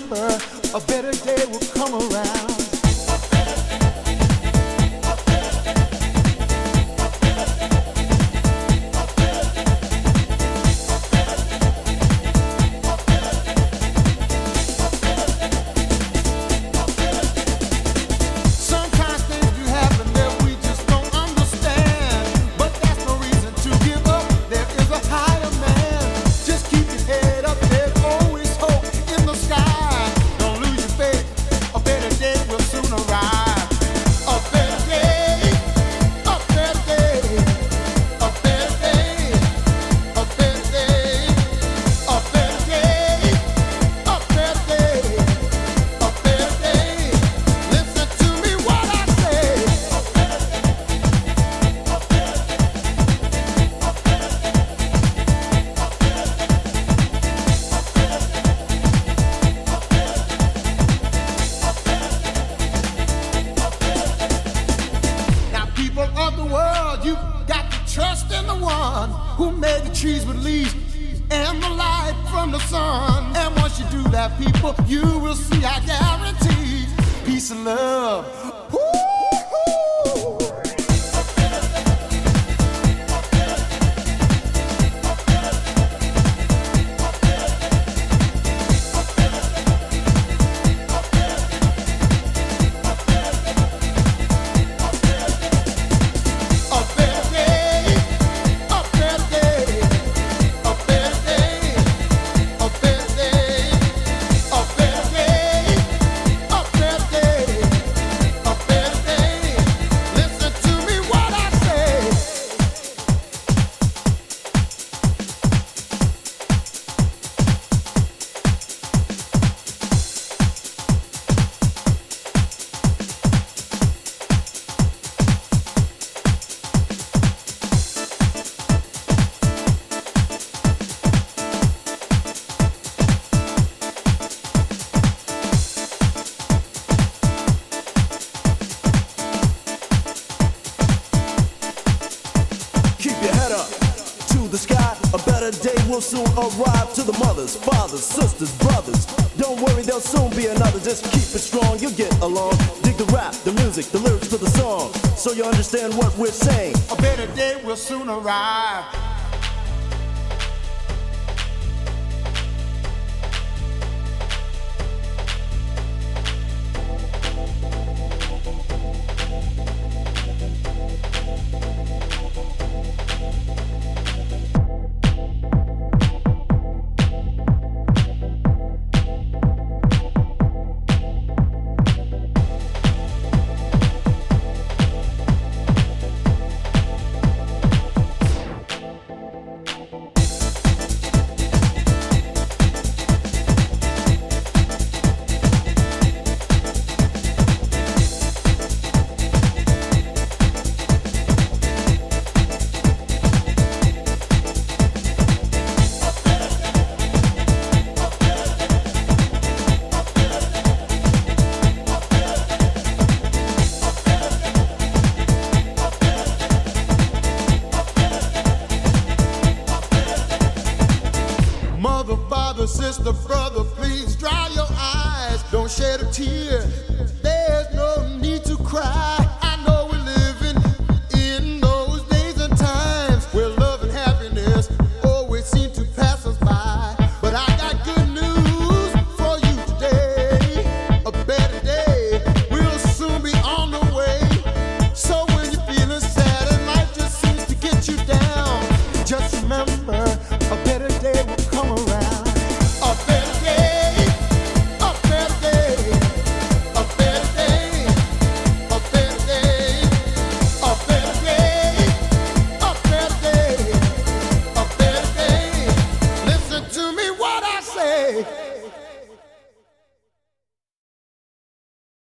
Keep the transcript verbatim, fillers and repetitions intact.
remember, a better day will come around. Soon arrive to the mothers, fathers, sisters, brothers. Don't worry, there'll soon be another. Just keep it strong, you'll get along. Dig the rap, the music, the lyrics to the song, so you understand what we're saying. A better day will soon arrive. Sister, brother, please dry your eyes. Don't shed a tear.